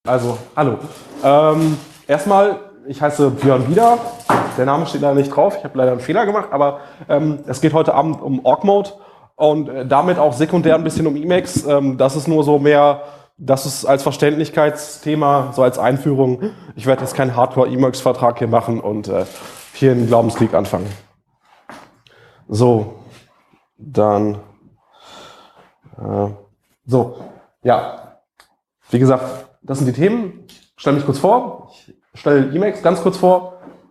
Also, hallo. Erstmal, ich heiße Björn Wieder. Der Name steht leider nicht drauf. Ich habe leider einen Fehler gemacht, aber es geht heute Abend um Org-Mode und damit auch sekundär ein bisschen um Emacs. Das ist nur so mehr, das ist als Verständlichkeitsthema, so als Einführung. Ich werde jetzt keinen Hardcore-Emacs-Vertrag hier machen und hier einen Glaubenskrieg anfangen. So, dann ja, wie gesagt, das sind die Themen. Ich stelle mich kurz vor. Ich stelle Emacs ganz kurz vor.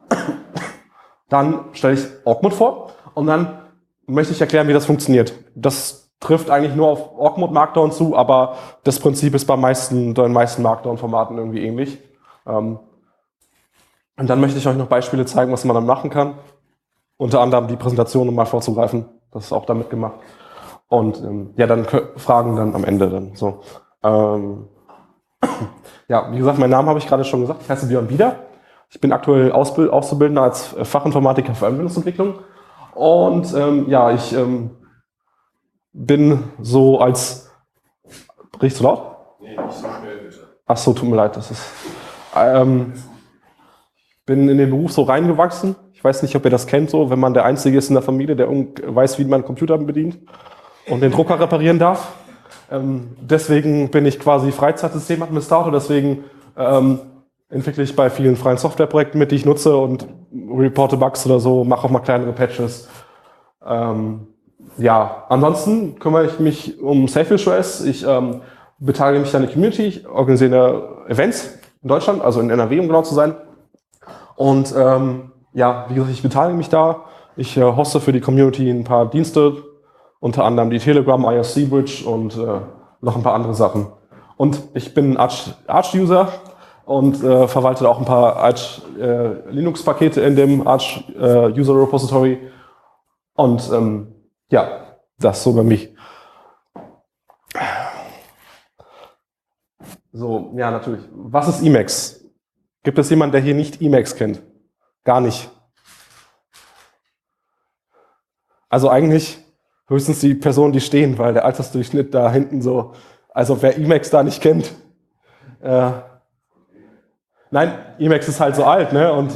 Dann stelle ich Org-Mode vor. Und dann möchte ich erklären, wie das funktioniert. Das trifft eigentlich nur auf Org-Mode Markdown zu, aber das Prinzip ist bei den meisten Markdown-Formaten irgendwie ähnlich. Und dann möchte ich euch noch Beispiele zeigen, was man dann machen kann. Unter anderem die Präsentation, um mal vorzugreifen. Das ist auch damit gemacht. Und ja, dann Fragen dann am Ende dann so. Ja, wie gesagt, meinen Namen habe ich gerade schon gesagt. Ich heiße Björn Wieder. Ich bin aktuell Auszubildender als Fachinformatiker für Anwendungsentwicklung. Und ja, ich bin so als... Riecht zu laut? Nee, nicht so schnell, bitte. Ach so, tut mir leid. Das ist... bin in den Beruf so reingewachsen. Ich weiß nicht, ob ihr das kennt, so, wenn man der Einzige ist in der Familie, der weiß, wie man einen Computer bedient und den Drucker reparieren darf. Deswegen bin ich quasi Freizeitsystemadministrator, deswegen entwickle ich bei vielen freien Softwareprojekten mit, die ich nutze und reporte Bugs oder so, mache auch mal kleinere Patches. Ja, ansonsten kümmere ich mich um Sailfish OS. Ich beteilige mich an der Community, ich organisiere Events in Deutschland, also in NRW, um genau zu sein. Und ja, wie gesagt, ich beteilige mich da. Ich hoste für die Community ein paar Dienste, unter anderem die Telegram IRC Bridge und noch ein paar andere Sachen. Und ich bin Arch-User und verwalte auch ein paar Arch Linux-Pakete in dem Arch User Repository. Und ja, das so bei mich. So, ja, natürlich. Was ist Emacs? Gibt es jemanden, der hier nicht Emacs kennt? Gar nicht. Also eigentlich höchstens die Personen, die stehen, weil der Altersdurchschnitt da hinten so, also wer Emacs da nicht kennt. Nein, Emacs ist halt so alt, ne? Und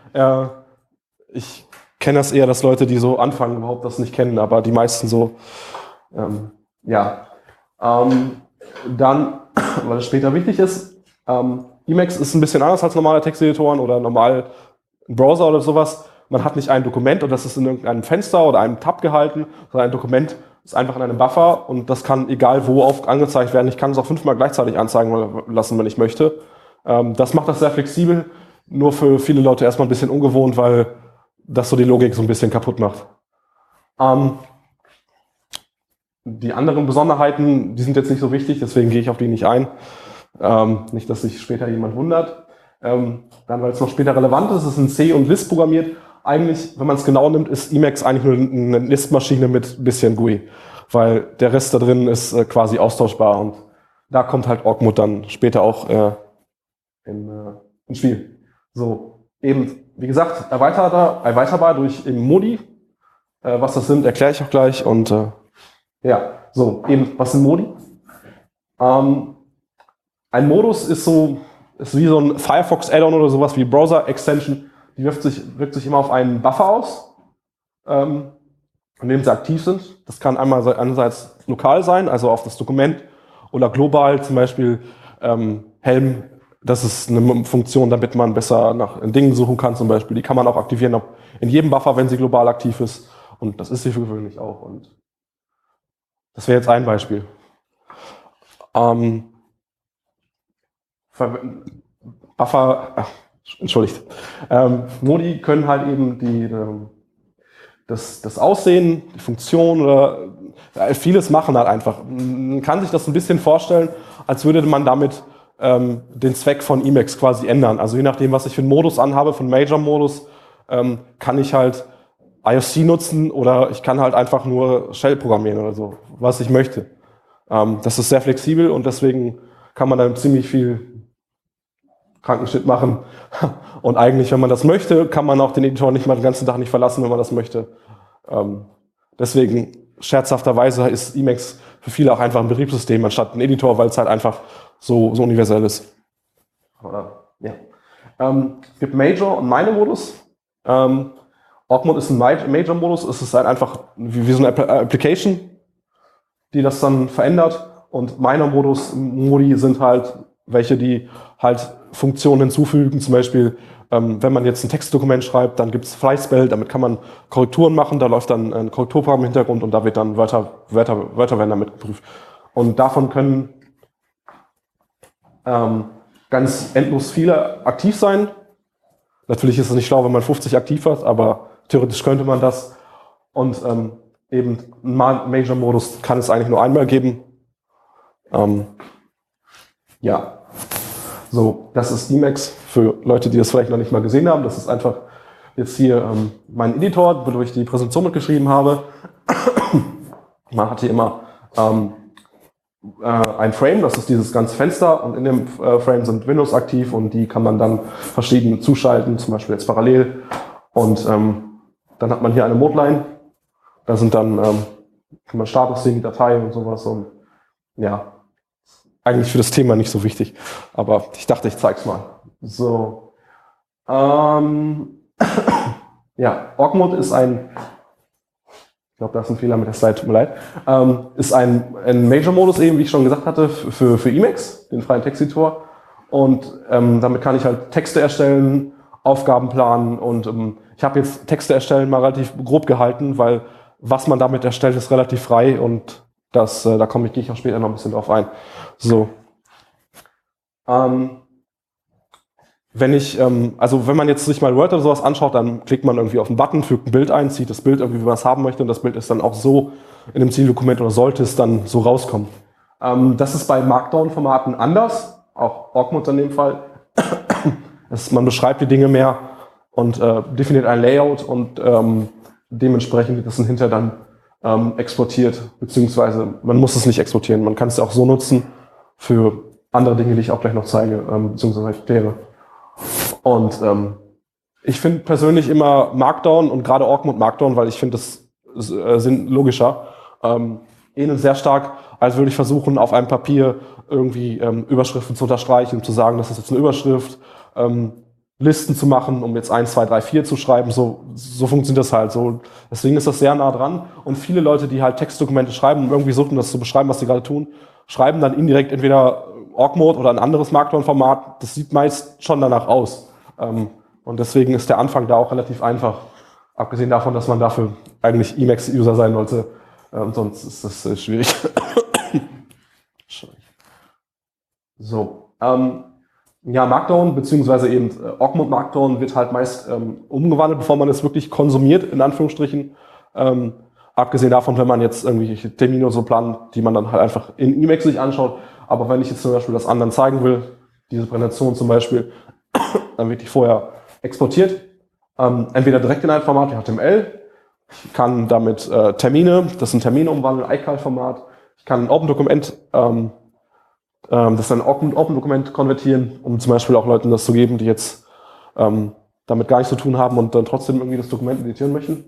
ich kenne das eher, dass Leute, die so anfangen, überhaupt das nicht kennen, aber die meisten so, ja. Dann, weil es später wichtig ist, Emacs ist ein bisschen anders als normale Texteditoren oder normal ein Browser oder sowas. Man hat nicht ein Dokument und das ist in irgendeinem Fenster oder einem Tab gehalten, sondern ein Dokument ist einfach in einem Buffer und das kann egal wo angezeigt werden. Ich kann es auch 5-mal gleichzeitig anzeigen lassen, wenn ich möchte. Das macht das sehr flexibel, nur für viele Leute erstmal ein bisschen ungewohnt, weil das so die Logik so ein bisschen kaputt macht. Die anderen Besonderheiten, die sind jetzt nicht so wichtig, deswegen gehe ich auf die nicht ein. Nicht, dass sich später jemand wundert. Dann, weil es noch später relevant ist, ist in C und Lisp programmiert. Eigentlich, wenn man es genau nimmt, ist Emacs eigentlich nur eine Lisp-Maschine mit ein bisschen GUI, weil der Rest da drin ist quasi austauschbar und da kommt halt Org-Mode dann später auch ins Spiel. So, eben, wie gesagt, erweiterbar durch eben Modi. Was das sind, erkläre ich auch gleich und ja, so, eben, was sind Modi? Ein Modus ist wie so ein Firefox-Add-on oder sowas wie Browser-Extension. Die wirkt sich immer auf einen Buffer aus, in dem sie aktiv sind. Das kann einerseits lokal sein, also auf das Dokument, oder global, zum Beispiel Helm. Das ist eine Funktion, damit man besser nach Dingen suchen kann, zum Beispiel. Die kann man auch aktivieren in jedem Buffer, wenn sie global aktiv ist. Und das ist sie für gewöhnlich auch. Und das wäre jetzt ein Beispiel. Modi können halt eben das Aussehen, die Funktion oder vieles machen halt einfach. Man kann sich das ein bisschen vorstellen, als würde man damit den Zweck von Emacs quasi ändern. Also je nachdem, was ich für einen Modus anhabe, für einen Major-Modus, kann ich halt IRC nutzen oder ich kann halt einfach nur Shell programmieren oder so, was ich möchte. Das ist sehr flexibel und deswegen kann man dann ziemlich viel Krankenschnitt machen. Und eigentlich, wenn man das möchte, kann man auch den Editor nicht mal den ganzen Tag nicht verlassen, wenn man das möchte. Deswegen, scherzhafterweise, ist Emacs für viele auch einfach ein Betriebssystem anstatt ein Editor, weil es halt einfach so universell ist. Oder, ja. Es gibt Major und Minor Modus. Org-Mode ist ein Major-Modus. Es ist halt einfach wie so eine Application, die das dann verändert. Und Minor-Modi sind halt welche, die halt Funktionen hinzufügen. Zum Beispiel, wenn man jetzt ein Textdokument schreibt, dann gibt es FlySpell, damit kann man Korrekturen machen. Da läuft dann ein Korrekturprogramm im Hintergrund und da wird dann Wörter werden damit geprüft. Und davon können ganz endlos viele aktiv sein. Natürlich ist es nicht schlau, wenn man 50 aktiv hat, aber theoretisch könnte man das. Und eben einen Major-Modus kann es eigentlich nur einmal geben. Ja, so, das ist Emacs für Leute, die das vielleicht noch nicht mal gesehen haben. Das ist einfach jetzt hier mein Editor, wo ich die Präsentation mitgeschrieben habe. Man hat hier immer ein Frame, das ist dieses ganze Fenster, und in dem Frame sind Windows aktiv und die kann man dann verschieden zuschalten, zum Beispiel jetzt parallel. Und dann hat man hier eine Mode-Line, da sind dann kann man Status sehen, Datei und sowas, und ja, eigentlich für das Thema nicht so wichtig, aber ich dachte, ich zeig's mal. So, ja, Org-Mode ist ein, ich glaube, da ist ein Fehler mit der Slide, tut mir leid, ist ein Major-Modus eben, wie ich schon gesagt hatte, für Emacs, den freien Texteditor. Und damit kann ich halt Texte erstellen, Aufgaben planen, und ich habe jetzt Texte erstellen mal relativ grob gehalten, weil was man damit erstellt, ist relativ frei, und das, da gehe ich auch später noch ein bisschen drauf ein. So. Wenn man jetzt sich mal Word oder sowas anschaut, dann klickt man irgendwie auf einen Button, fügt ein Bild ein, zieht das Bild irgendwie, wie man es haben möchte, und das Bild ist dann auch so in dem Zieldokument, oder sollte es dann so rauskommen. Das ist bei Markdown-Formaten anders, auch Org-Mode in dem Fall. Man beschreibt die Dinge mehr und definiert ein Layout, und dementsprechend wird das dann hinterher dann exportiert, beziehungsweise man muss es nicht exportieren, man kann es auch so nutzen für andere Dinge, die ich auch gleich noch zeige, beziehungsweise erkläre. Und ich finde persönlich immer Markdown und gerade Org-Mode Markdown, weil ich finde, das sind logischer, ähneln sehr stark, als würde ich versuchen, auf einem Papier irgendwie Überschriften zu unterstreichen, zu sagen, das ist jetzt eine Überschrift, Listen zu machen, um jetzt 1, 2, 3, 4 zu schreiben, so funktioniert das halt so. Deswegen ist das sehr nah dran, und viele Leute, die halt Textdokumente schreiben und irgendwie suchen, das zu beschreiben, was sie gerade tun, schreiben dann indirekt entweder Org-Mode oder ein anderes Markdown-Format. Das sieht meist schon danach aus. Und deswegen ist der Anfang da auch relativ einfach, abgesehen davon, dass man dafür eigentlich Emacs-User sein sollte. Sonst ist das schwierig. So. Ja, Markdown, beziehungsweise eben Org-Mode Markdown wird halt meist umgewandelt, bevor man es wirklich konsumiert, in Anführungsstrichen. Abgesehen davon, wenn man jetzt irgendwelche Termine so plant, die man dann halt einfach in Emacs sich anschaut. Aber wenn ich jetzt zum Beispiel das anderen zeigen will, diese Präsentation zum Beispiel, dann wird die vorher exportiert. Entweder direkt in ein Format wie HTML. Ich kann damit Termine, das sind Termine umwandeln, iCal-Format. Ich kann ein Open-Dokument, das ein Open-Dokument konvertieren, um zum Beispiel auch Leuten das zu geben, die jetzt damit gar nichts zu tun haben und dann trotzdem irgendwie das Dokument editieren möchten.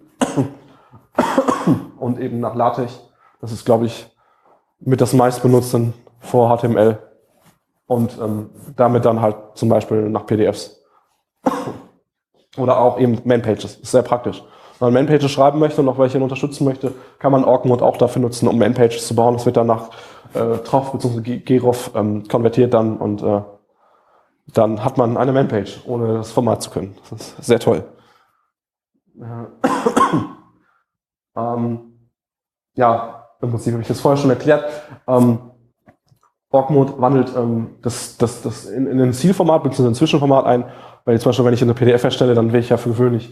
Und eben nach LaTeX, das ist, glaube ich, mit das meistbenutzten vor HTML, und damit dann halt zum Beispiel nach PDFs. Oder auch eben Man-Pages, ist sehr praktisch. Wenn man Man-Pages schreiben möchte und noch welche unterstützen möchte, kann man Org-Mode auch dafür nutzen, um Man-Pages zu bauen. Das wird dann nach TROF bzw. GROF konvertiert dann, und dann hat man eine Man-Page, ohne das Format zu können. Das ist sehr toll. Ja, im Prinzip habe ich das vorher schon erklärt. Org-Mode wandelt das in ein Zielformat bzw. ein Zwischenformat ein, weil zum Beispiel, wenn ich eine PDF erstelle, dann will ich ja für gewöhnlich,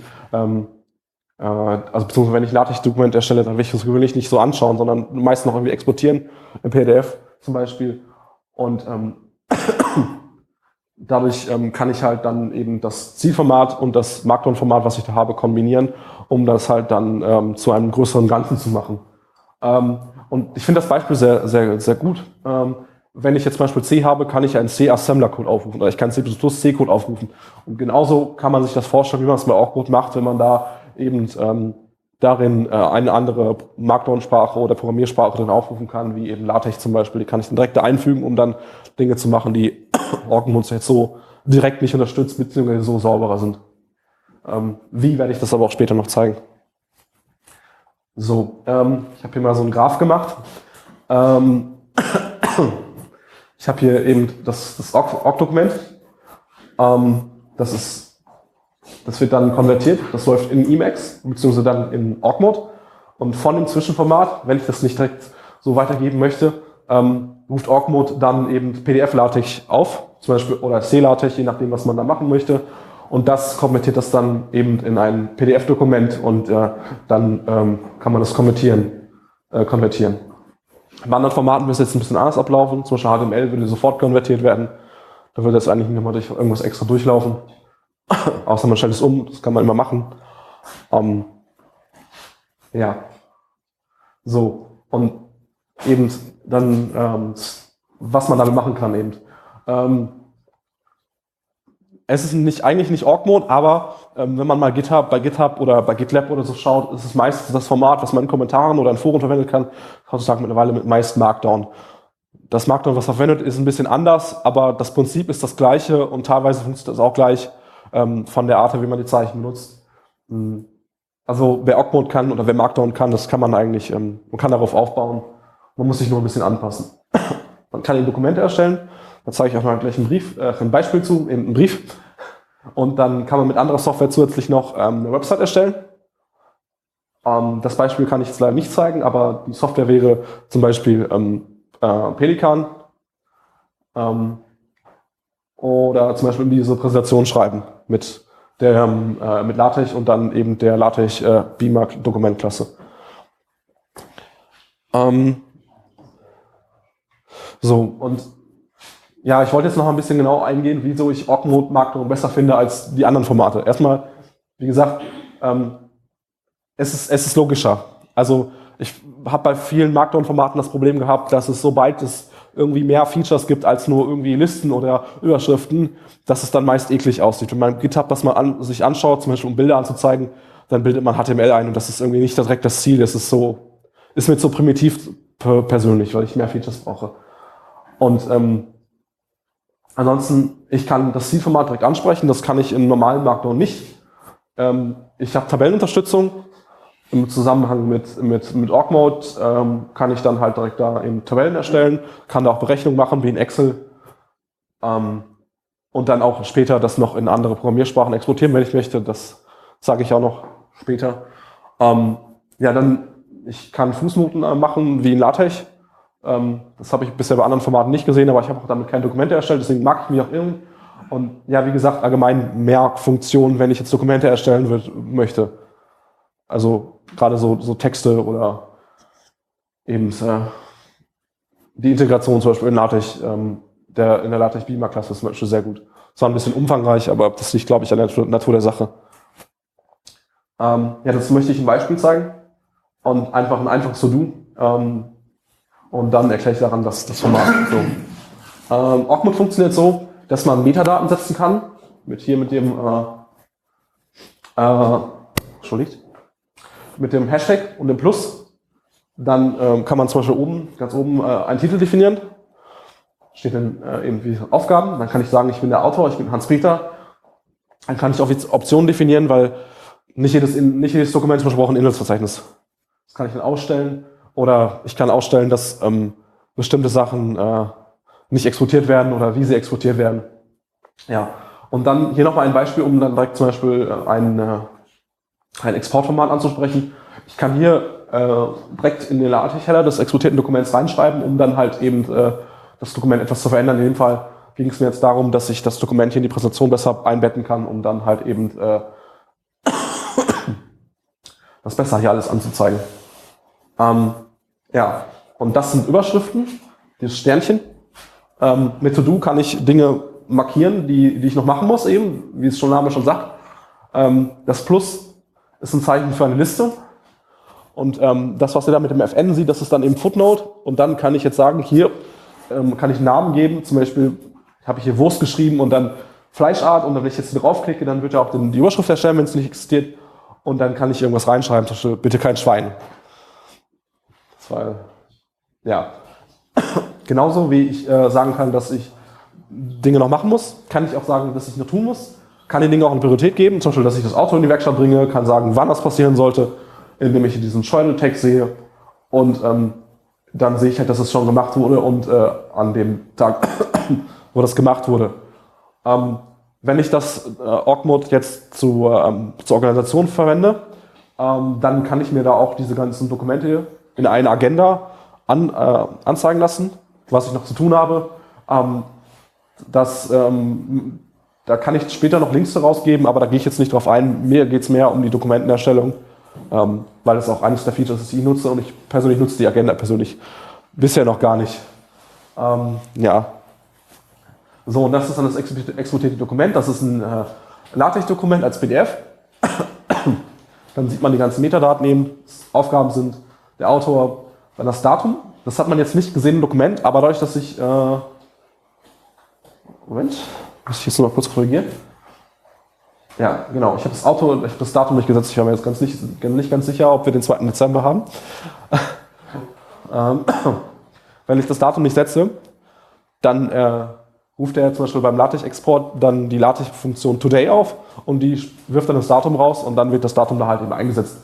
also beziehungsweise wenn ich LaTeX-Dokument erstelle, dann will ich das für gewöhnlich nicht so anschauen, sondern meist noch irgendwie exportieren, im PDF zum Beispiel. Und dadurch kann ich halt dann eben das Zielformat und das Markdown-Format, was ich da habe, kombinieren, um das halt dann zu einem größeren Ganzen zu machen. Und ich finde das Beispiel sehr, sehr, sehr gut. Wenn ich jetzt zum Beispiel C habe, kann ich einen C-Assembler-Code aufrufen, oder ich kann C++-C-Code aufrufen. Und genauso kann man sich das vorstellen, wie man es bei Org-Mode macht, wenn man da eben darin eine andere Markdown-Sprache oder Programmiersprache drin aufrufen kann, wie eben LaTeX zum Beispiel. Die kann ich dann direkt da einfügen, um dann Dinge zu machen, die Org-Mode jetzt so direkt nicht unterstützt, beziehungsweise so sauberer sind. Wie werde ich das aber auch später noch zeigen. So, ich habe hier mal so einen Graph gemacht. Ich habe hier eben das Awk-Dokument. Das wird dann konvertiert. Das läuft in Emacs, beziehungsweise dann in Awk-Mode. Und von dem Zwischenformat, wenn ich das nicht direkt so weitergeben möchte, ruft Awk-Mode dann eben PDF-LaTeX auf, zum Beispiel, oder C-LaTeX, je nachdem, was man da machen möchte. Und das konvertiert das dann eben in ein PDF-Dokument und dann kann man das konvertieren. Bei anderen Formaten wird es jetzt ein bisschen anders ablaufen. Zum Beispiel HTML würde sofort konvertiert werden. Da würde das eigentlich nicht mal durch irgendwas extra durchlaufen. Außer man stellt es um, das kann man immer machen. Ja. So. Und eben dann, was man damit machen kann eben. Es ist eigentlich nicht Awk-Mode, aber wenn man mal bei GitHub oder bei GitLab oder so schaut, ist es meistens das Format, was man in Kommentaren oder in Foren verwenden kann, heutzutage mittlerweile mit meist Markdown. Das Markdown, was verwendet, ist ein bisschen anders, aber das Prinzip ist das gleiche und teilweise funktioniert das auch gleich von der Art her, wie man die Zeichen benutzt. Also wer Awk-Mode kann oder wer Markdown kann, das kann man eigentlich, man kann darauf aufbauen. Man muss sich nur ein bisschen anpassen. Man kann Dokumente erstellen. Da zeige ich auch mal gleich ein Beispiel zu, eben einen Brief. Und dann kann man mit anderer Software zusätzlich noch eine Website erstellen. Das Beispiel kann ich jetzt leider nicht zeigen, aber die Software wäre zum Beispiel Pelikan. Oder zum Beispiel diese Präsentation schreiben mit LaTeX und dann eben der LaTeX Beamer Dokumentklasse. So, und ja, ich wollte jetzt noch ein bisschen genau eingehen, wieso ich Awk-Mode Markdown besser finde als die anderen Formate. Erstmal, wie gesagt, es ist logischer. Also ich habe bei vielen Markdown-Formaten das Problem gehabt, dass es, sobald es irgendwie mehr Features gibt als nur irgendwie Listen oder Überschriften, dass es dann meist eklig aussieht. Wenn man GitHub das mal sich anschaut, zum Beispiel um Bilder anzuzeigen, dann bildet man HTML ein und das ist irgendwie nicht direkt das Ziel. Das ist mir zu primitiv persönlich, weil ich mehr Features brauche. Und ansonsten, ich kann das Zielformat direkt ansprechen, das kann ich im normalen Markdown nicht. Ich habe Tabellenunterstützung. Im Zusammenhang mit Awk-Mode kann ich dann halt direkt da eben Tabellen erstellen, kann da auch Berechnungen machen, wie in Excel. Und dann auch später das noch in andere Programmiersprachen exportieren, wenn ich möchte. Das sage ich auch noch später. Ja, dann, ich kann Fußnoten machen, wie in LaTeX. Das habe ich bisher bei anderen Formaten nicht gesehen, aber ich habe auch damit keine Dokumente erstellt, deswegen mag ich mich auch irren. Und ja, wie gesagt, allgemein mehr Funktionen, wenn ich jetzt Dokumente erstellen möchte. Also gerade so Texte oder eben die Integration zum Beispiel in LaTeX, in der LaTeX Beamer Klasse ist zum Beispiel sehr gut. Zwar ein bisschen umfangreich, aber das liegt, glaube ich, an der Natur der Sache. Ja, das möchte ich ein Beispiel zeigen und einfach ein einfaches To-Do. Und dann erkläre ich daran das Format. So. Awk-Mode funktioniert so, dass man Metadaten setzen kann. Mit dem Hashtag und dem Plus. Dann kann man zum Beispiel ganz oben einen Titel definieren. Steht dann eben wie Aufgaben. Dann kann ich sagen, ich bin der Autor, ich bin Hans-Peter. Dann kann ich auch Optionen definieren, weil nicht jedes Dokument zum Beispiel braucht ein Inhaltsverzeichnis. Das kann ich dann ausstellen. Oder ich kann ausstellen, dass bestimmte Sachen nicht exportiert werden oder wie sie exportiert werden. Ja. Und dann hier nochmal ein Beispiel, um dann direkt zum Beispiel ein Exportformat anzusprechen. Ich kann hier direkt in den LaTeX-Header des exportierten Dokuments reinschreiben, um dann halt eben das Dokument etwas zu verändern. In dem Fall ging es mir jetzt darum, dass ich das Dokument hier in die Präsentation besser einbetten kann, um dann halt eben das besser hier alles anzuzeigen. Ja, und das sind Überschriften, dieses Sternchen. Mit To-Do kann ich Dinge markieren, die ich noch machen muss, eben, wie es schon der Name schon sagt. Das Plus ist ein Zeichen für eine Liste. Und das, was ihr da mit dem FN sieht, das ist dann eben Footnote. Und dann kann ich jetzt sagen, hier kann ich einen Namen geben. Zum Beispiel habe ich hier Wurst geschrieben und dann Fleischart. Und wenn ich jetzt draufklicke, dann wird er auch die Überschrift erstellen, wenn es nicht existiert. Und dann kann ich irgendwas reinschreiben, zum Beispiel, bitte kein Schwein. Das war, ja. Genauso wie ich sagen kann, dass ich Dinge noch machen muss, kann ich auch sagen, dass ich noch tun muss, kann den Dingen auch eine Priorität geben, zum Beispiel, dass ich das Auto in die Werkstatt bringe, kann sagen, wann das passieren sollte, indem ich diesen Scheunel-Tag sehe und dann sehe ich halt, dass es schon gemacht wurde und an dem Tag, wo das gemacht wurde. Wenn ich das Org-Mode jetzt zur Organisation verwende, dann kann ich mir da auch diese ganzen Dokumente in eine Agenda anzeigen lassen, was ich noch zu tun habe. Da kann ich später noch Links daraus geben, aber da gehe ich jetzt nicht drauf ein. Mir geht es mehr um die Dokumentenerstellung, weil das auch eines der Features ist, die ich nutze, und ich persönlich nutze die Agenda persönlich bisher noch gar nicht. Ja. So, und das ist dann das exportierte Dokument. Das ist ein LaTeX-Dokument als PDF. Dann sieht man die ganzen Metadaten eben, Aufgaben sind der Autor, dann das Datum. Das hat man jetzt nicht gesehen im Dokument, aber dadurch, dass ich Moment, muss ich jetzt noch mal kurz korrigieren. Ja, genau, ich habe das Datum nicht gesetzt. Ich war mir jetzt nicht ganz sicher, ob wir den 2. Dezember haben. Wenn ich das Datum nicht setze, dann ruft er zum Beispiel beim LaTeX-Export dann die LaTeX-Funktion Today auf und die wirft dann das Datum raus und dann wird das Datum da halt eben eingesetzt.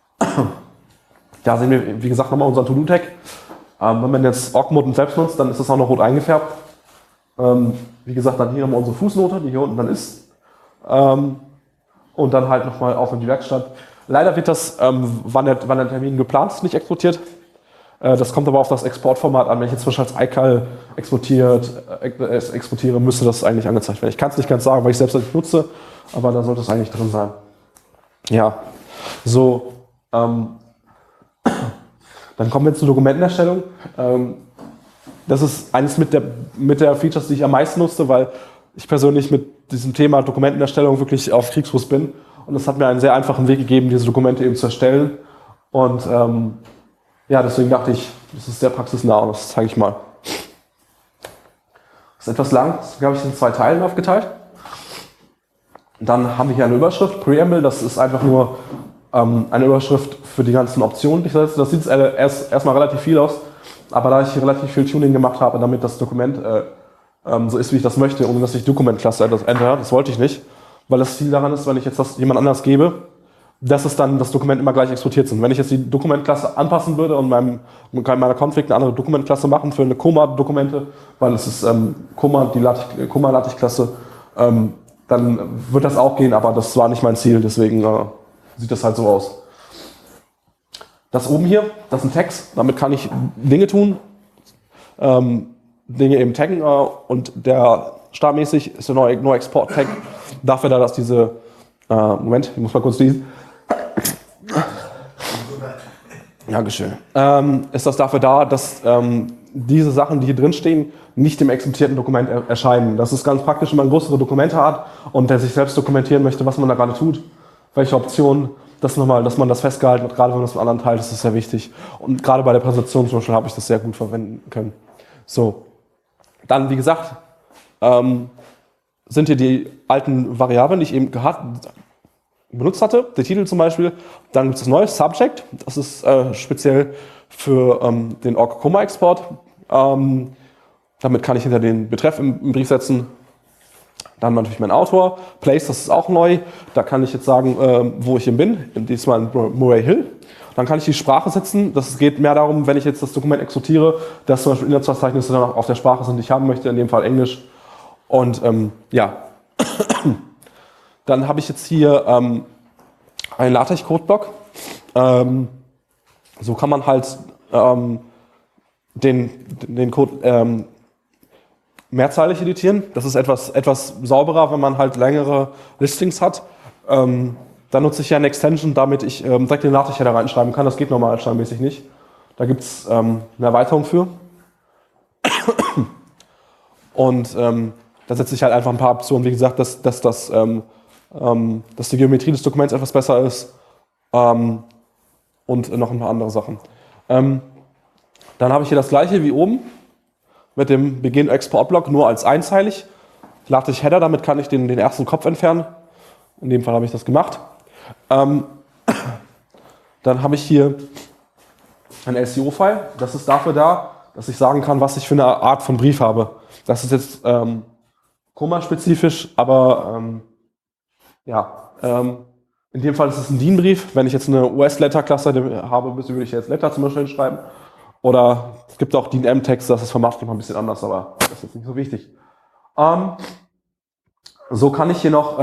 Da sehen wir, wie gesagt, nochmal unseren To-Do-Tag. Wenn man jetzt Org-Mode selbst nutzt, dann ist das auch noch rot eingefärbt. Wie gesagt, dann hier nochmal unsere Fußnote, die hier unten dann ist. Und dann halt nochmal auf in die Werkstatt. Leider wird das, wann der Termin geplant ist, nicht exportiert. Das kommt aber auf das Exportformat an. Wenn ich jetzt zum Beispiel als iCal exportiere, müsste das eigentlich angezeigt werden. Ich kann es nicht ganz sagen, weil ich selbst nicht nutze, aber da sollte es eigentlich drin sein. Ja, so. Dann kommen wir zur Dokumentenerstellung. Das ist eines mit der Features, die ich am meisten nutze, weil ich persönlich mit diesem Thema Dokumentenerstellung wirklich auf Kriegsfuß bin. Und es hat mir einen sehr einfachen Weg gegeben, diese Dokumente eben zu erstellen. Und ja, deswegen dachte ich, das ist sehr praxisnah und das zeige ich mal. Das ist etwas lang, das habe ich in 2 Teilen aufgeteilt. Und dann haben wir hier eine Überschrift, Preamble, das ist einfach nur eine Überschrift für die ganzen Optionen, die ich setze. Das sieht erstmal relativ viel aus, aber da ich relativ viel Tuning gemacht habe, damit das Dokument so ist, wie ich das möchte, ohne dass ich Dokumentklasse ändere, das wollte ich nicht, weil das Ziel daran ist, wenn ich jetzt das jemand anders gebe, dass es dann das Dokument immer gleich exportiert sind. Wenn ich jetzt die Dokumentklasse anpassen würde und meiner Config eine andere Dokumentklasse machen für eine Coma-Dokumente, weil es ist Coma, die Coma-LaTeX-Klasse, dann wird das auch gehen, aber das war nicht mein Ziel, deswegen sieht das halt so aus. Das oben hier, das ist ein Text, damit kann ich Dinge tun, Dinge eben taggen und der startmäßig ist der neue No-Export-Tag dafür da, dass diese, Moment, ich muss mal kurz lesen. Dankeschön. Ist das dafür da, dass diese Sachen, die hier drin stehen, nicht im exportierten Dokument erscheinen. Das ist ganz praktisch, wenn man größere Dokumente hat und der sich selbst dokumentieren möchte, was man da gerade tut, welche Optionen, dass man das festgehalten hat, gerade wenn man das mit anderen teilt, das ist sehr wichtig. Und gerade bei der Präsentation zum Beispiel habe ich das sehr gut verwenden können. So, dann wie gesagt, sind hier die alten Variablen, die ich eben benutzt hatte, der Titel zum Beispiel. Dann gibt es das neue Subject, das ist speziell für den Org-Coma-Export. Damit kann ich hinter den Betreff im Brief setzen. Dann natürlich mein Autor. Place, das ist auch neu. Da kann ich jetzt sagen, wo ich bin. Diesmal in Murray Hill. Dann kann ich die Sprache setzen. Das geht mehr darum, wenn ich jetzt das Dokument exportiere, dass zum Beispiel Inhaltsverzeichnisse dann auch auf der Sprache sind, die ich haben möchte, in dem Fall Englisch. Und ja. Dann habe ich jetzt hier einen LaTeX-Codeblock. So kann man halt den Code mehrzeilig editieren. Das ist etwas sauberer, wenn man halt längere Listings hat. Dann nutze ich ja eine Extension, damit ich direkt den LaTeX-Header reinschreiben kann. Das geht normal standardmäßig nicht. Da gibt es eine Erweiterung für. Und da setze ich halt einfach ein paar Optionen. Wie gesagt, dass die Geometrie des Dokuments etwas besser ist und noch ein paar andere Sachen. Dann habe ich hier das gleiche wie oben mit dem Begin-Export-Block, nur als einzeilig. LaTeX-Header, damit kann ich den ersten Kopf entfernen. In dem Fall habe ich das gemacht. Dann habe ich hier ein SEO-File. Das ist dafür da, dass ich sagen kann, was ich für eine Art von Brief habe. Das ist jetzt Chroma-spezifisch, aber ja, in dem Fall ist es ein DIN-Brief. Wenn ich jetzt eine US-Letter-Klasse habe, würde ich jetzt Letter zum Beispiel schreiben. Oder es gibt auch DIN-M-Text, das ist vom Maßstab ein bisschen anders, aber das ist jetzt nicht so wichtig. So kann ich hier noch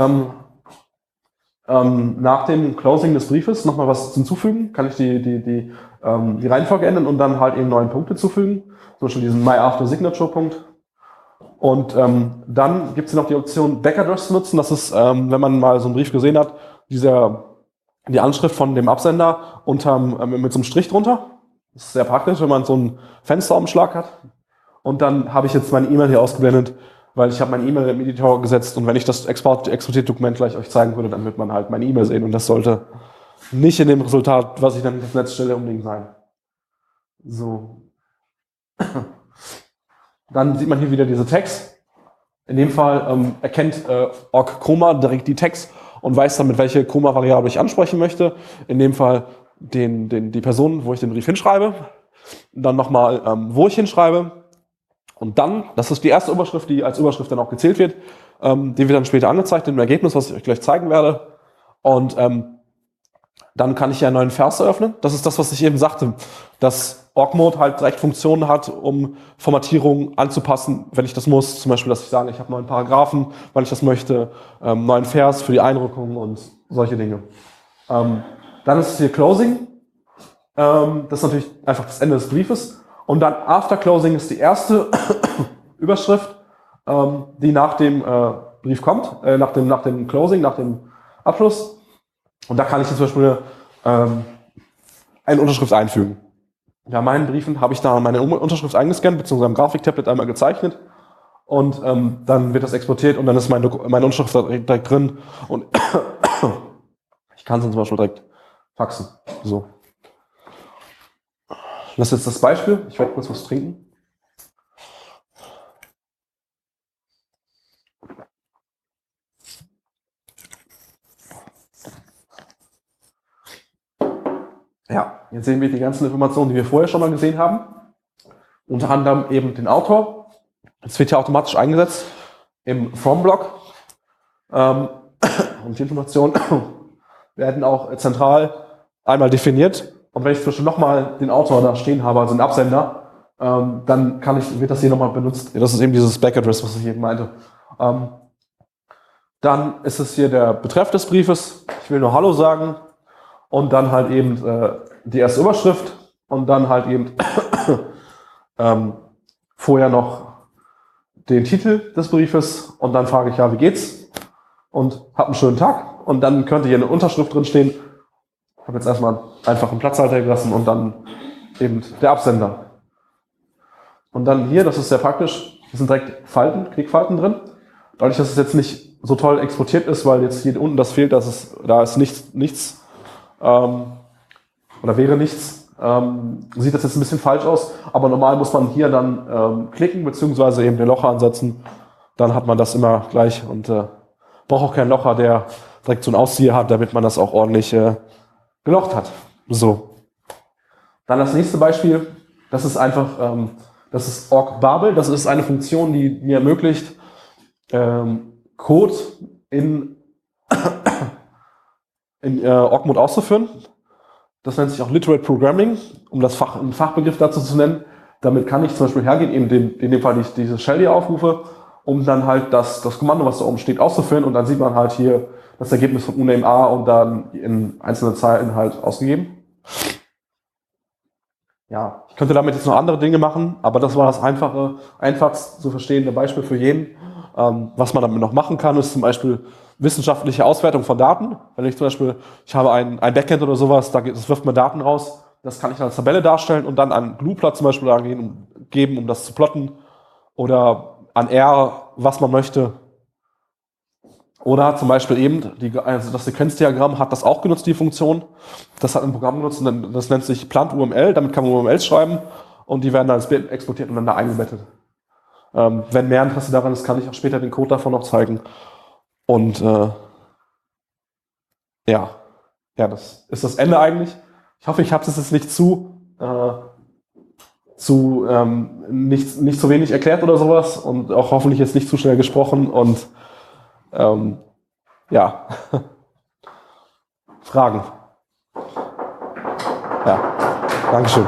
nach dem Closing des Briefes nochmal was hinzufügen. Kann ich die Reihenfolge ändern und dann halt eben neuen Punkte zufügen. Zum Beispiel diesen My After Signature Punkt. Und dann gibt es hier noch die Option Backaddress zu nutzen. Das ist, wenn man mal so einen Brief gesehen hat, die Anschrift von dem Absender mit so einem Strich drunter. Das ist sehr praktisch, wenn man so einen Fensterumschlag hat. Und dann habe ich jetzt meine E-Mail hier ausgeblendet, weil ich habe meine E-Mail im Editor gesetzt und wenn ich das exportierte Dokument gleich euch zeigen würde, dann wird man halt meine E-Mail sehen und das sollte nicht in dem Resultat, was ich dann ins Netz stelle, unbedingt sein. So. Dann sieht man hier wieder diese Tags. In dem Fall erkennt Org Chroma direkt die Tags und weiß dann, mit welche Chroma-Variable ich ansprechen möchte. In dem Fall die Person, wo ich den Brief hinschreibe. Dann nochmal, wo ich hinschreibe. Und dann, das ist die erste Überschrift, die als Überschrift dann auch gezählt wird. Die wird dann später angezeigt im Ergebnis, was ich euch gleich zeigen werde. Und dann kann ich ja einen neuen Vers eröffnen. Das ist das, was ich eben sagte, dass Org-Mode halt direkt Funktionen hat, um Formatierungen anzupassen, wenn ich das muss. Zum Beispiel, dass ich sage, ich habe neuen Paragraphen, weil ich das möchte, neuen Vers für die Einrückung und solche Dinge. Dann ist es hier Closing. Das ist natürlich einfach das Ende des Briefes. Und dann After Closing ist die erste Überschrift, die nach dem Brief kommt, nach dem Closing, nach dem Abschluss. Und da kann ich zum Beispiel eine Unterschrift einfügen. Ja, in meinen Briefen habe ich da meine Unterschrift eingescannt, beziehungsweise am Grafiktablet einmal gezeichnet. Und dann wird das exportiert und dann ist meine Unterschrift direkt drin. Und ich kann es zum Beispiel direkt faxen. So. Das ist jetzt das Beispiel. Ich werde kurz was trinken. Ja, jetzt sehen wir die ganzen Informationen, die wir vorher schon mal gesehen haben. Unter anderem eben den Autor. Das wird ja automatisch eingesetzt im From-Block. Und die Informationen werden auch zentral einmal definiert. Und wenn ich zum Beispiel nochmal den Autor da stehen habe, also den Absender, dann wird das hier nochmal benutzt. Das ist eben dieses Back-Address, was ich eben meinte. Dann ist es hier der Betreff des Briefes. Ich will nur Hallo sagen. Und dann halt eben die erste Überschrift. Und dann halt eben vorher noch den Titel des Briefes. Und dann frage ich, ja, wie geht's? Und hab einen schönen Tag. Und dann könnte hier eine Unterschrift drin stehen. Ich habe jetzt erstmal einfach einen Platzhalter gelassen und dann eben der Absender. Und dann hier, das ist sehr praktisch, hier sind direkt Knickfalten drin. Dadurch, dass es jetzt nicht so toll exportiert ist, weil jetzt hier unten das fehlt, da ist nichts oder wäre nichts, sieht das jetzt ein bisschen falsch aus. Aber normal muss man hier dann klicken, beziehungsweise eben den Locher ansetzen. Dann hat man das immer gleich und braucht auch keinen Locher, der direkt so einen Auszieher hat, damit man das auch ordentlich gelocht hat. So. Dann das nächste Beispiel, das ist einfach, das ist Org Babel. Das ist eine Funktion, die mir ermöglicht, Code in Org-Mode auszuführen. Das nennt sich auch Literate Programming, um einen Fachbegriff dazu zu nennen. Damit kann ich zum Beispiel hergehen, eben in dem Fall diese Shell hier aufrufe, um dann halt das Kommando, was da oben steht, auszuführen. Und dann sieht man halt hier das Ergebnis von uname a und dann in einzelne Zeilen halt ausgegeben. Ja, ich könnte damit jetzt noch andere Dinge machen, aber das war das einfachst zu verstehende Beispiel für jeden. Was man damit noch machen kann, ist zum Beispiel wissenschaftliche Auswertung von Daten. Wenn ich zum Beispiel, ich habe ein Backend oder sowas, das wirft mir Daten raus, das kann ich dann als Tabelle darstellen und dann an Gluplot zum Beispiel geben, um das zu plotten. Oder an R, was man möchte. Oder zum Beispiel eben, das Sequenzdiagramm hat das auch genutzt, die Funktion. Das hat ein Programm genutzt, und das nennt sich Plant-UML, damit kann man UMLs schreiben und die werden dann als Bild exportiert und dann da eingebettet. Wenn mehr Interesse daran ist, kann ich auch später den Code davon noch zeigen. Und ja, das ist das Ende eigentlich. Ich hoffe, ich habe es jetzt nicht zu nicht zu wenig erklärt oder sowas und auch hoffentlich jetzt nicht zu schnell gesprochen und ja. Fragen? Ja, Dankeschön.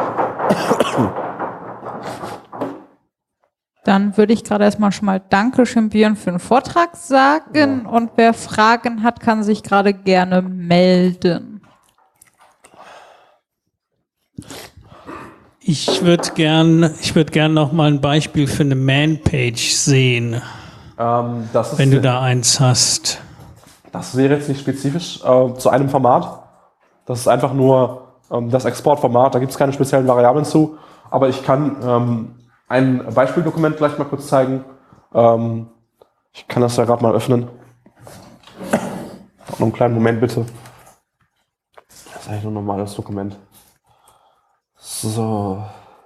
Dann würde ich gerade erstmal schon mal Dankeschön, Björn, für den Vortrag sagen. Ja. Und wer Fragen hat, kann sich gerade gerne melden. Ich würde gern noch mal ein Beispiel für eine Man-Page sehen, wenn du da eins hast. Das wäre jetzt nicht spezifisch zu einem Format. Das ist einfach nur das Exportformat. Da gibt es keine speziellen Variablen zu. Aber ich kann ein Beispieldokument gleich mal kurz zeigen. Ich kann das ja gerade mal öffnen. Noch einen kleinen Moment bitte. Das ist eigentlich nur ein normales Dokument. So.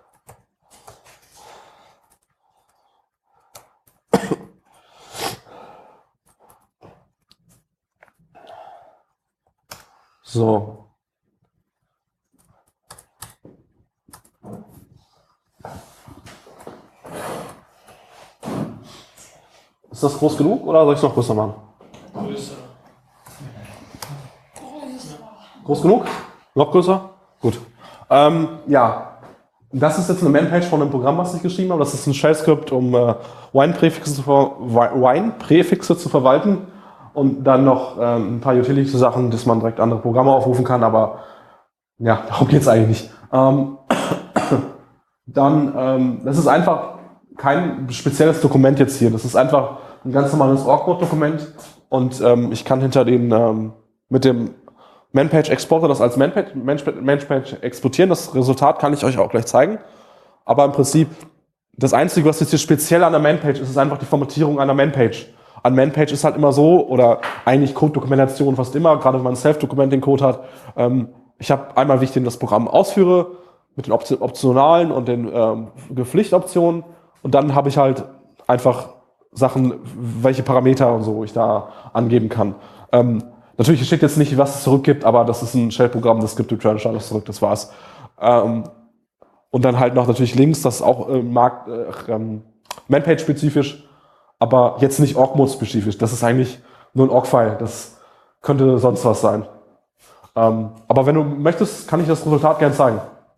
So. Ist das groß genug oder soll ich es noch größer machen? Größer. Groß genug? Noch größer? Gut. Ja, das ist jetzt eine Man-Page von einem Programm, was ich geschrieben habe. Das ist ein Shell-Skript, um Wine-Präfixe zu verwalten und dann noch ein paar Utility-Sachen, dass man direkt andere Programme aufrufen kann, aber ja, darum geht es eigentlich nicht. Das ist einfach kein spezielles Dokument jetzt hier. Das ist einfach ein ganz normales Org-Code-Dokument und ich kann hinter den mit dem Man-Page-Exporter das als Man-Page exportieren. Das Resultat kann ich euch auch gleich zeigen. Aber im Prinzip, das Einzige, was jetzt hier speziell an der Man-Page ist einfach die Formatierung einer Man-Page. An Man-Page ist halt immer so, oder eigentlich Code-Dokumentation fast immer, gerade wenn man Self-Documenting-Code hat. Ich habe einmal, wie ich das Programm ausführe, mit den Optionalen und den Pflichtoptionen. Und dann habe ich halt einfach Sachen, welche Parameter und so ich da angeben kann. Natürlich steht jetzt nicht, was es zurückgibt, aber das ist ein Shell-Programm, das gibt Return Status zurück, das war's. Und dann halt noch natürlich Links, das ist auch Man-Page-spezifisch, aber jetzt nicht Org-Mode-spezifisch. Das ist eigentlich nur ein Org-File, das könnte sonst was sein. Aber wenn du möchtest, kann ich das Resultat gerne zeigen.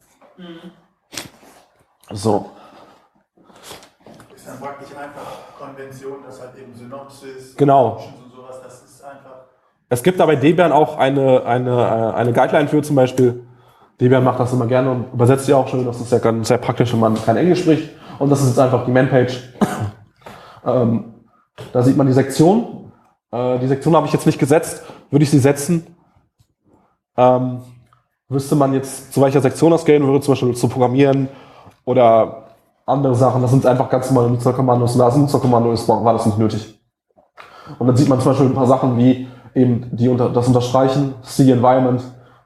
So. Ist dann praktisch einfach Konvention, dass halt eben Synopsis, genau. Und sowas, das ist einfach. Es gibt da bei Debian auch eine Guideline für zum Beispiel. Debian macht das immer gerne und übersetzt die auch schon. Das ist ja ganz sehr praktisch, wenn man kein Englisch spricht. Und das ist jetzt einfach die Man-Page. Da sieht man die Sektion. Die Sektion habe ich jetzt nicht gesetzt. Würde ich sie setzen, müsste man jetzt zu welcher Sektion das gehen würde, zum Beispiel zu programmieren oder andere Sachen. Das sind einfach ganz normale Nutzerkommandos. Und da es ein Nutzerkommando ist, war das nicht nötig. Und dann sieht man zum Beispiel ein paar Sachen wie eben das Unterstreichen, C-Environment,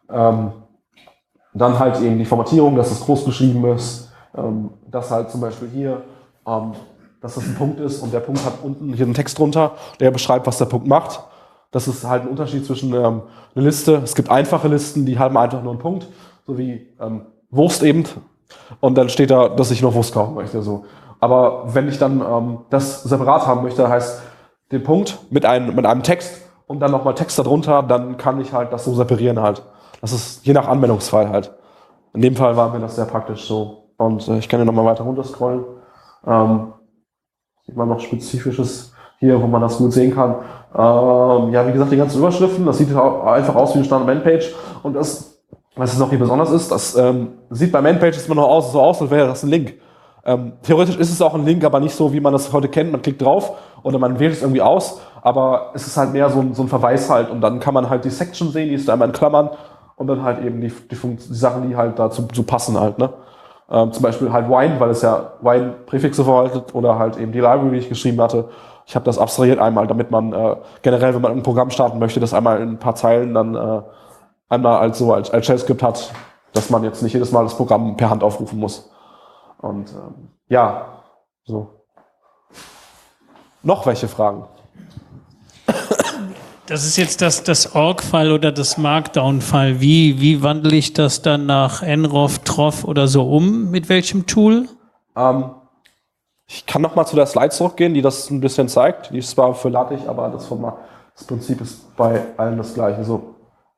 dann halt eben die Formatierung, dass es groß geschrieben ist, dass halt zum Beispiel hier, dass das ein Punkt ist und der Punkt hat unten hier einen Text drunter, der beschreibt, was der Punkt macht. Das ist halt ein Unterschied zwischen eine Liste. Es gibt einfache Listen, die haben einfach nur einen Punkt, so wie Wurst eben. Und dann steht da, dass ich noch Wurst kaufen möchte. So. Aber wenn ich dann das separat haben möchte, heißt den Punkt mit einem Text und dann nochmal Text darunter, dann kann ich halt das so separieren halt. Das ist je nach Anwendungsfall halt. In dem Fall war mir das sehr praktisch so. Und ich kann ja nochmal weiter runter scrollen. Sieht man noch Spezifisches hier, wo man das gut sehen kann. Ja, wie gesagt, die ganzen Überschriften, das sieht einfach aus wie eine Standard-Man-Page. Und das, was noch hier besonders ist, das sieht bei Man-Pages immer noch so aus, als wäre das ein Link. Theoretisch ist es auch ein Link, aber nicht so, wie man das heute kennt. Man klickt drauf oder man wählt es irgendwie aus, aber es ist halt mehr so ein Verweis halt. Und dann kann man halt die Section sehen, die ist da einmal in Klammern und dann halt eben die Sachen, die halt dazu passen halt, ne? Zum Beispiel halt Wine, weil es ja Wine-Präfixe verwaltet oder halt eben die Library, die ich geschrieben hatte. Ich habe das abstrahiert einmal, damit man generell, wenn man ein Programm starten möchte, das einmal in ein paar Zeilen dann einmal als Shell-Skript hat, dass man jetzt nicht jedes Mal das Programm per Hand aufrufen muss. Und ja, so. Noch welche Fragen? Das ist jetzt das Org-File oder das Markdown-File. Wie wandle ich das dann nach NROF, TROF oder so um? Mit welchem Tool? Ich kann noch mal zu der Slide zurückgehen, die das ein bisschen zeigt. Die ist zwar für LaTeX, aber das Prinzip ist bei allen das gleiche. So.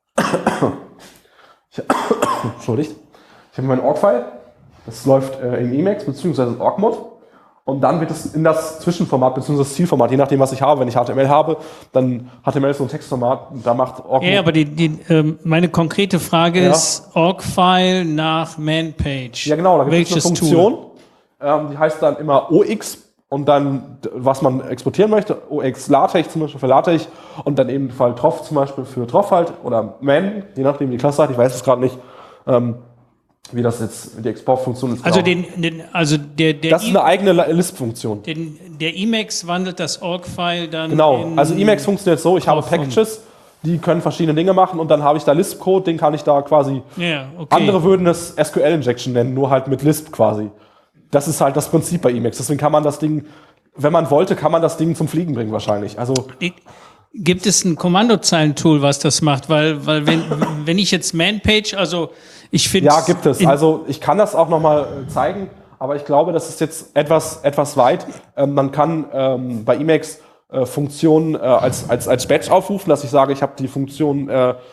Entschuldigt. Ich habe mein Org-File. Das läuft in Emacs bzw. Org-Mod. Und dann wird es in das Zwischenformat bzw. das Zielformat, je nachdem, was ich habe. Wenn ich HTML habe, dann HTML ist so ein Textformat. Da macht Org-Mod. Ja, aber meine konkrete Frage ist Org-File nach Man-Page. Ja, genau. Da gibt es eine Funktion. Die heißt dann immer OX und dann, was man exportieren möchte. OX LaTeX zum Beispiel für LaTeX und dann eben Fall TROF zum Beispiel für TROF halt oder Man, je nachdem, wie die Klasse hat. Ich weiß es gerade nicht. Wie das jetzt die Exportfunktion ist. Also das ist eine eigene Lisp-Funktion. Der Emacs wandelt das Org-File dann. Genau, also Emacs funktioniert so, ich habe Packages, die können verschiedene Dinge machen und dann habe ich da Lisp-Code, den kann ich da quasi. Ja, okay. Andere würden es SQL-Injection nennen, nur halt mit Lisp quasi. Das ist halt das Prinzip bei Emacs. Deswegen kann man das Ding, wenn man wollte, kann man das Ding zum Fliegen bringen wahrscheinlich. Also gibt es ein Kommandozeilentool, was das macht? Weil wenn ich jetzt Man-Page, also ich finde... Ja, gibt es. Also ich kann das auch nochmal zeigen, aber ich glaube, das ist jetzt etwas weit. Man kann bei Emacs Funktionen als Batch aufrufen, dass ich sage, ich habe die Funktion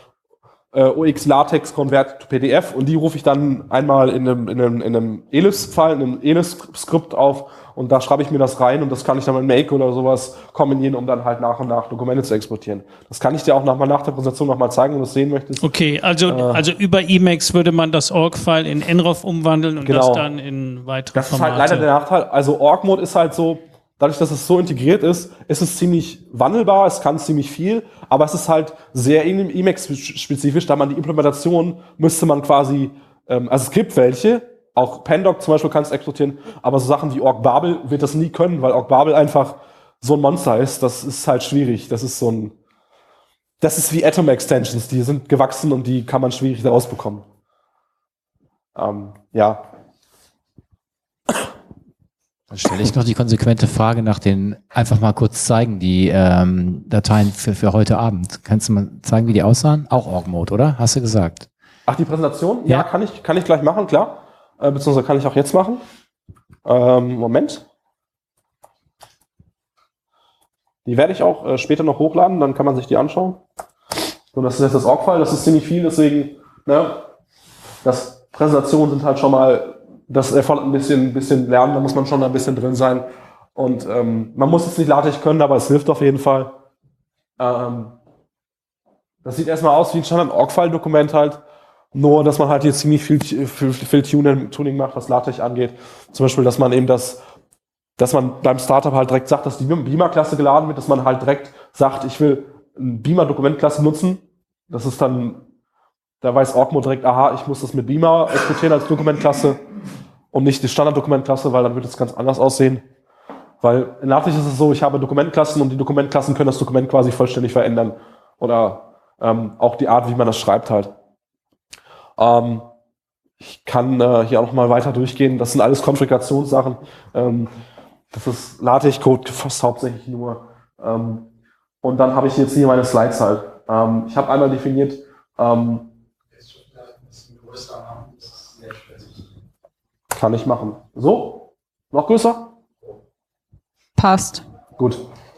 OX LaTeX Convert to PDF und die rufe ich dann einmal in einem Elif-File, in einem Elif-Skript auf und da schreibe ich mir das rein und das kann ich dann mit Make oder sowas kombinieren, um dann halt nach und nach Dokumente zu exportieren. Das kann ich dir auch nach der Präsentation nochmal zeigen, wenn du es sehen möchtest. Okay, also über Emacs würde man das Org-File in NROF umwandeln und das dann in weitere Formate. Das ist halt leider der Nachteil. Also Org-Mode ist halt so, dadurch, dass es so integriert ist, ist es ziemlich wandelbar, es kann ziemlich viel, aber es ist halt sehr Emacs-spezifisch, da man die Implementation müsste man quasi, also es gibt welche, auch Pandoc zum Beispiel kannst du exportieren, aber so Sachen wie Org-Babel wird das nie können, weil Org-Babel einfach so ein Monster ist, das ist halt schwierig, das ist wie Atom-Extensions, die sind gewachsen und die kann man schwierig da rausbekommen. Ja. Dann stelle ich noch die konsequente Frage nach den, einfach mal kurz zeigen, die Dateien für heute Abend. Kannst du mal zeigen, wie die aussahen? Auch Org-Mode, oder? Hast du gesagt? Ach, die Präsentation? Ja, kann ich gleich machen, klar. Beziehungsweise kann ich auch jetzt machen. Moment. Die werde ich auch später noch hochladen, dann kann man sich die anschauen. So, das ist jetzt das Org-File, das ist ziemlich viel, deswegen, Präsentationen sind halt schon mal, das erfordert ein bisschen Lernen, da muss man schon ein bisschen drin sein. Und man muss jetzt nicht LaTeX können, aber es hilft auf jeden Fall. Das sieht erstmal aus wie ein Standard-Org-File-Dokument halt, nur dass man halt hier ziemlich viel Tuning macht, was LaTeX angeht. Zum Beispiel, dass man eben dass man beim Startup halt direkt sagt, dass die Beamer-Klasse geladen wird, dass man halt direkt sagt, ich will eine Beamer-Dokumentklasse nutzen. Das ist dann, da weiß Org-Mode direkt, aha, ich muss das mit Beamer exportieren als Dokumentklasse und nicht die Standard-Dokumentklasse, weil dann wird es ganz anders aussehen. Weil in LaTeX ist es so, ich habe Dokumentklassen und die Dokumentklassen können das Dokument quasi vollständig verändern. Oder auch die Art, wie man das schreibt halt. Ich kann hier auch noch mal weiter durchgehen. Das sind alles Konfigurationssachen. Das ist LaTeX-Code fast hauptsächlich nur. Und dann habe ich jetzt hier meine Slides halt. Ich habe einmal definiert, kann ich machen. So? Noch größer? Passt. Gut.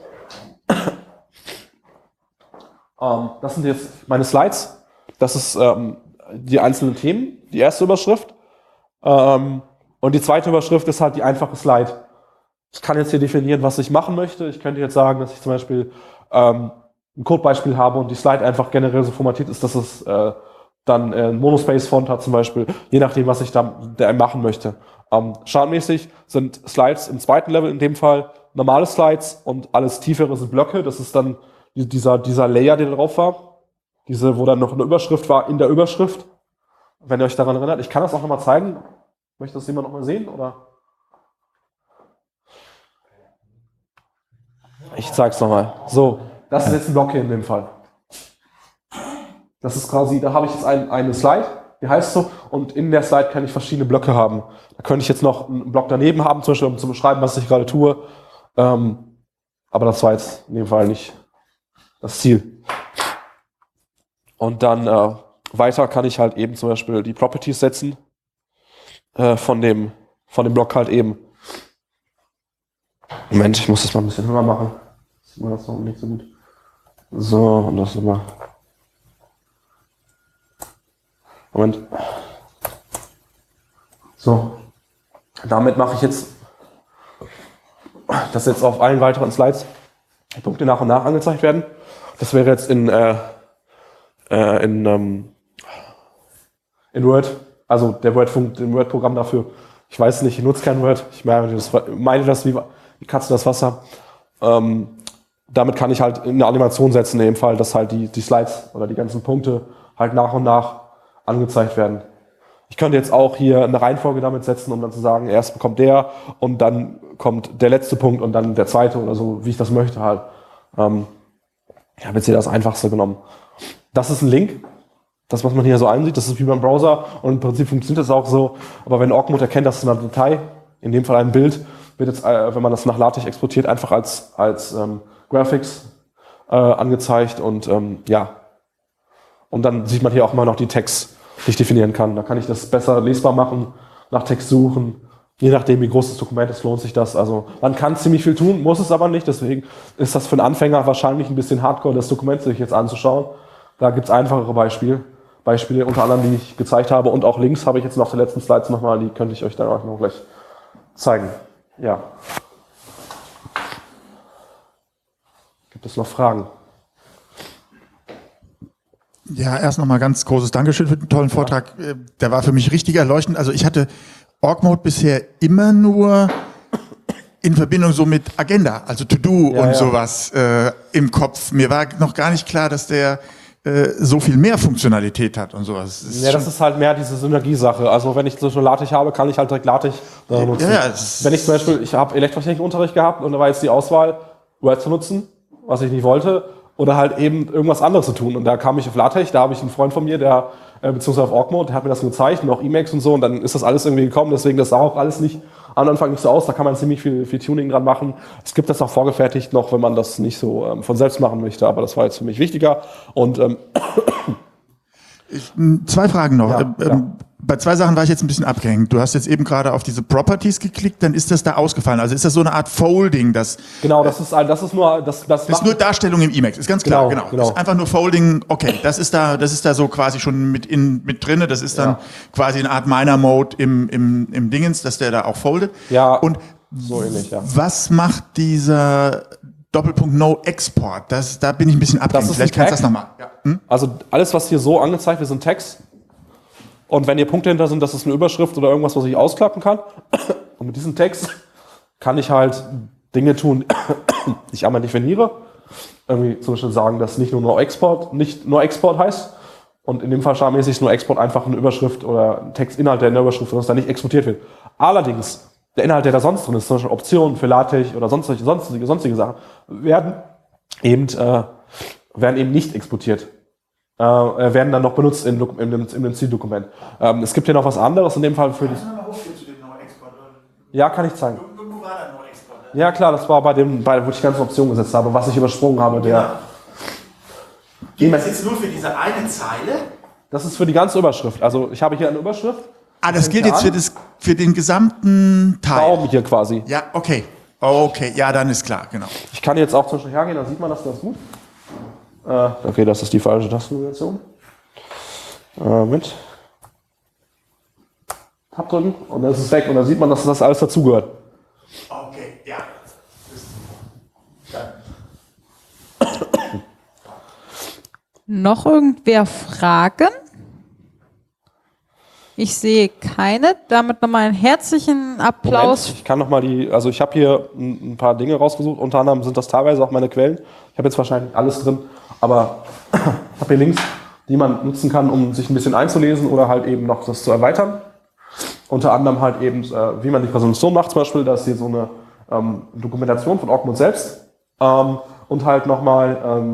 Das sind jetzt meine Slides. Das ist die einzelnen Themen, die erste Überschrift. Und die zweite Überschrift ist halt die einfache Slide. Ich kann jetzt hier definieren, was ich machen möchte. Ich könnte jetzt sagen, dass ich zum Beispiel ein Codebeispiel habe und die Slide einfach generell so formatiert ist, dass es dann ein Monospace-Font hat zum Beispiel, je nachdem, was ich da machen möchte. Standardmäßig sind Slides im zweiten Level in dem Fall normale Slides und alles tiefere sind Blöcke. Das ist dann dieser Layer, der drauf war. Wo dann noch eine Überschrift war in der Überschrift. Wenn ihr euch daran erinnert. Ich kann das auch nochmal zeigen. Möchte das jemand nochmal sehen? Oder? Ich zeig's nochmal. So, das ist jetzt ein Block hier in dem Fall. Das ist quasi, da habe ich jetzt eine Slide, die heißt so, und in der Slide kann ich verschiedene Blöcke haben. Da könnte ich jetzt noch einen Block daneben haben, zum Beispiel um zu beschreiben, was ich gerade tue. Aber das war jetzt in dem Fall nicht das Ziel. Und dann weiter kann ich halt eben zum Beispiel die Properties setzen von dem Block halt eben. Moment, ich muss das mal ein bisschen höher machen. Sieht man das noch nicht so gut. So, und das nochmal. Moment. So. Damit mache ich jetzt dass jetzt auf allen weiteren Slides die Punkte nach und nach angezeigt werden. Das wäre jetzt in Word, also der Word-Programm dafür. Ich weiß nicht, ich nutze kein Word. Ich meine das wie die Katze das Wasser. Damit kann ich halt eine Animation setzen, in dem Fall, dass halt die Slides oder die ganzen Punkte halt nach und nach angezeigt werden. Ich könnte jetzt auch hier eine Reihenfolge damit setzen, um dann zu sagen, erst kommt der und dann kommt der letzte Punkt und dann der zweite oder so, wie ich das möchte halt. Ich habe jetzt hier das Einfachste genommen. Das ist ein Link, das, was man hier so einsieht, das ist wie beim Browser und im Prinzip funktioniert das auch so, aber wenn Org-Mode erkennt, das ist eine Datei, in dem Fall ein Bild, wird jetzt, wenn man das nach LaTeX exportiert, einfach als Graphics angezeigt und ja. Und dann sieht man hier auch immer noch die Tags, die ich definieren kann. Da kann ich das besser lesbar machen, nach Text suchen. Je nachdem, wie groß das Dokument ist, lohnt sich das. Also man kann ziemlich viel tun, muss es aber nicht. Deswegen ist das für einen Anfänger wahrscheinlich ein bisschen hardcore, das Dokument sich jetzt anzuschauen. Da gibt es einfachere Beispiele, unter anderem, die ich gezeigt habe. Und auch Links habe ich jetzt noch auf den letzten Slides nochmal, die könnte ich euch dann auch noch gleich zeigen. Ja. Gibt es noch Fragen? Ja, erst nochmal ganz großes Dankeschön für den tollen Vortrag. Der war für mich richtig erleuchtend. Also ich hatte Org-Mode bisher immer nur in Verbindung so mit Agenda, also To-Do und sowas im Kopf. Mir war noch gar nicht klar, dass der so viel mehr Funktionalität hat und sowas. Das ist halt mehr diese Synergiesache. Also wenn ich so eine LaTeX habe, kann ich halt direkt LaTeX nutzen. Wenn ich zum Beispiel, ich habe Elektrotechnikunterricht gehabt und da war jetzt die Auswahl, Word zu nutzen, was ich nicht wollte, oder halt eben irgendwas anderes zu tun. Und da kam ich auf LaTeX, da habe ich einen Freund von mir, der, beziehungsweise auf Org-Mode, der hat mir das gezeigt und auch Emacs und so, und dann ist das alles irgendwie gekommen, deswegen das sah auch alles nicht am Anfang nicht so aus, da kann man ziemlich viel Tuning dran machen. Es gibt das auch vorgefertigt noch, wenn man das nicht so von selbst machen möchte, aber das war jetzt für mich wichtiger. Und zwei Fragen noch. Bei zwei Sachen war ich jetzt ein bisschen abgehängt. Du hast jetzt eben gerade auf diese Properties geklickt, dann ist das da ausgefallen. Also ist das so eine Art Folding, das genau, das ist nur das ist nur Darstellung im Emacs, ist ganz klar, genau. Das ist einfach nur Folding. Okay, das ist da so quasi schon mit drinne. Das ist dann quasi eine Art Miner-Mode im Dingens, dass der da auch foldet. Ja. Und so ähnlich. Ja. Was macht dieser Doppelpunkt No Export? Da bin ich ein bisschen abgehängt. Vielleicht kannst du das nochmal. Ja. Also alles, was hier so angezeigt wird, sind Tags. Und wenn hier Punkte hinter sind, das ist eine Überschrift oder irgendwas, was ich ausklappen kann. Und mit diesem Text kann ich halt Dinge tun, die ich einmal definiere. Irgendwie zum Beispiel sagen, dass nicht nur Export heißt. Und in dem Fall schammäßig ist nur Export einfach eine Überschrift oder ein Textinhalt, der in der Überschrift ist, da nicht exportiert wird. Allerdings, der Inhalt, der da sonst drin ist, zum Beispiel Optionen für LaTeX oder sonstige Sachen, werden eben nicht exportiert. Werden dann noch benutzt in dem Zieldokument. Es gibt hier noch was anderes, in dem Fall für Kannst du nochmal hochgehen zu dem No-Export? Ja, kann ich zeigen. Wo war der No-Export? Ja klar, das war wo ich die ganzen Optionen gesetzt habe, was ich übersprungen habe. Geht das jetzt nur für diese eine Zeile? Das ist für die ganze Überschrift. Also ich habe hier eine Überschrift. Das gilt jetzt für den gesamten Teil? Baum hier quasi. Ja, okay. Okay, ja, dann ist klar, genau. Ich kann jetzt auch zum Beispiel hergehen, dann sieht man das ganz gut. Okay, das ist die falsche Tastenkombination. Mit Tab drücken und dann ist es weg und dann sieht man, dass das alles dazugehört. Okay, ja. Noch irgendwer Fragen? Ich sehe keine. Damit nochmal einen herzlichen Applaus. Moment, ich kann nochmal ich habe hier ein paar Dinge rausgesucht. Unter anderem sind das teilweise auch meine Quellen. Ich habe jetzt wahrscheinlich alles drin, aber ich habe hier Links, die man nutzen kann, um sich ein bisschen einzulesen oder halt eben noch das zu erweitern. Unter anderem halt eben, wie man die Präsentation macht, zum Beispiel, da ist hier so eine Dokumentation von Org-Mode selbst und halt nochmal,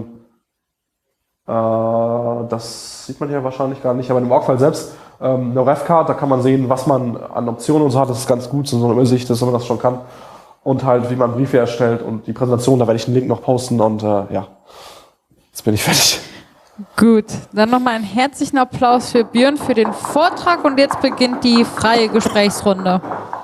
das sieht man hier wahrscheinlich gar nicht, aber im Org-File selbst eine Ref-Card, da kann man sehen, was man an Optionen und so hat, das ist ganz gut, so eine Übersicht, dass man das schon kann. Und halt, wie man Briefe erstellt und die Präsentation, da werde ich einen Link noch posten und ja. Jetzt bin ich fertig. Gut, dann nochmal einen herzlichen Applaus für Björn für den Vortrag und jetzt beginnt die freie Gesprächsrunde.